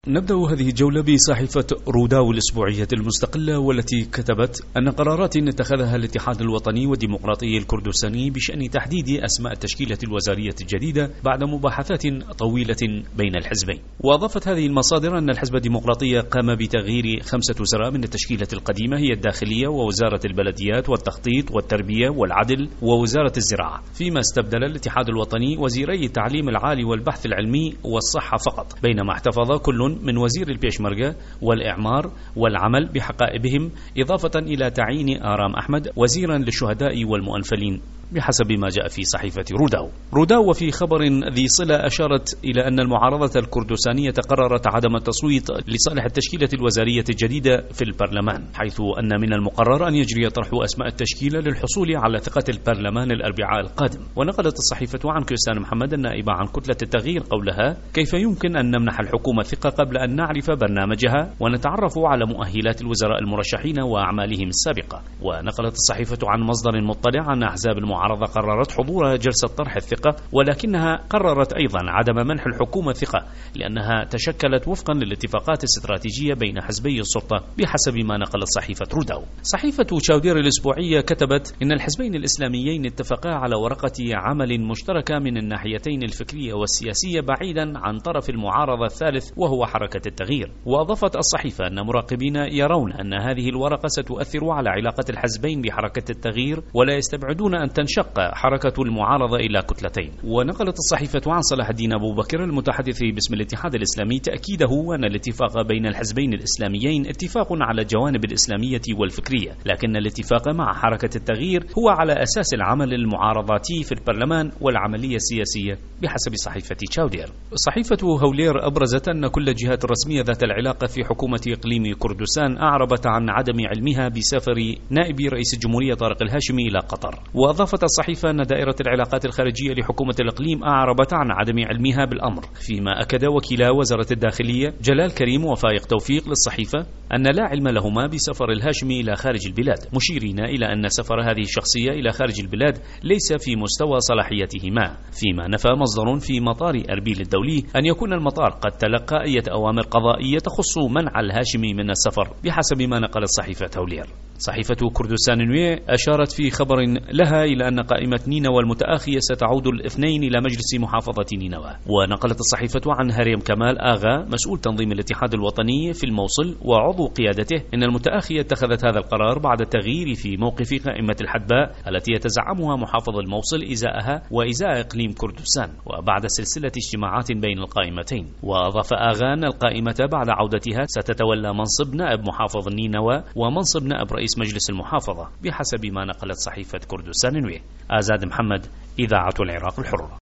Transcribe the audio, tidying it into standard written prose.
نبدأ هذه الجولة بصحيفة روداو الأسبوعية المستقلة، والتي كتبت أن قرارات اتخذها الاتحاد الوطني والديمقراطي الكردستاني بشأن تحديد أسماء التشكيلة الوزارية الجديدة بعد مباحثات طويلة بين الحزبين. وأضافت هذه المصادر أن الحزب الديمقراطي قام بتغيير 5 وزراء من التشكيلة القديمة، هي الداخلية ووزارة البلديات والتخطيط والتربية والعدل ووزارة الزراعة، فيما استبدل الاتحاد الوطني وزيري التعليم العالي والبحث العلمي والصحة فقط، بينما احتفظ كل من وزير البيشمركة والإعمار والعمل بحقائبهم، إضافة إلى تعيين آرام أحمد وزيرا للشهداء والمؤنفلين بحسب ما جاء في صحيفة روداو. وفي خبر ذي صلة أشارت إلى أن المعارضة الكردستانية قررت عدم التصويت لصالح التشكيلة الوزارية الجديدة في البرلمان، حيث أن من المقرر أن يجري طرح أسماء التشكيلة للحصول على ثقة البرلمان الأربعاء القادم. ونقلت الصحيفة عن كريستيان محمد النائبة عن كتلة التغيير قولها: كيف يمكن أن نمنح الحكومة ثقة قبل أن نعرف برنامجها ونتعرف على مؤهلات الوزراء المرشحين وأعمالهم السابقة. ونقلت الصحيفة عن مصدر مطلع أن أحزاب المعارضة قررت حضور جلسة طرح الثقة، ولكنها قررت أيضا عدم منح الحكومة ثقة لأنها تشكلت وفقا للاتفاقات الاستراتيجية بين حزبي السلطة بحسب ما نقلت صحيفة روداو. صحيفة تشاودير الأسبوعية كتبت إن الحزبين الإسلاميين اتفقا على ورقة عمل مشتركة من الناحيتين الفكرية والسياسية بعيدا عن طرف المعارضة الثالث وهو حركة التغيير. وأضافت الصحيفة أن مراقبين يرون أن هذه الورقة ستؤثر على علاقة الحزبين بحركة التغيير، ولا يستبعدون أن تنشق حركة المعارضة إلى كتلتين. ونقلت الصحيفة عن صلاح الدين أبو بكر المتحدث باسم الاتحاد الإسلامي تأكيده أن الاتفاق بين الحزبين الإسلاميين اتفاق على الجوانب الإسلامية والفكرية، لكن الاتفاق مع حركة التغيير هو على أساس العمل المعارضاتي في البرلمان والعملية السياسية بحسب صحيفة تشاودير. صحيفة هولير أبرزت أن كل الجهات الرسمية ذات العلاقة في حكومة إقليم كردستان أعربت عن عدم علمها بسفر نائب رئيس الجمهورية طارق الهاشمي إلى قطر. وأضافت الصحيفة أن دائرة العلاقات الخارجية لحكومة الإقليم أعربت عن عدم علمها بالأمر، فيما أكد وكيلا وزارة الداخلية جلال كريم وفائق توفيق للصحيفة أن لا علم لهما بسفر الهاشمي إلى خارج البلاد، مشيرين إلى أن سفر هذه الشخصية إلى خارج البلاد ليس في مستوى صلاحيتهما، فيما نفى مصدر في مطار أربيل الدولي أن يكون المطار قد تلقى أي أوامر قضائية تخص منع الهاشمي من السفر بحسب ما نقلت صحيفة هولير. صحيفة كردستان نوية أشارت في خبر لها إلى أن قائمة نينوى المتآخية ستعود الاثنين إلى مجلس محافظة نينوى. ونقلت الصحيفة عن هريم كمال آغا مسؤول تنظيم الاتحاد الوطني في الموصل وعضو قيادته إن المتآخية اتخذت هذا القرار بعد التغيير في موقف قائمة الحدباء التي يتزعمها محافظ الموصل إزاءها وإزاء إقليم كردستان، وبعد سلسلة اجتماعات بين القائمتين. وأضاف آغا أن القائمة بعد عودتها ستتولى منصب نائب محافظ نينوى ومنصب نائب رئيس مجلس المحافظة بحسب ما نقلت صحيفة كردستان نوية. آزاد محمد، إذاعة العراق الحرة.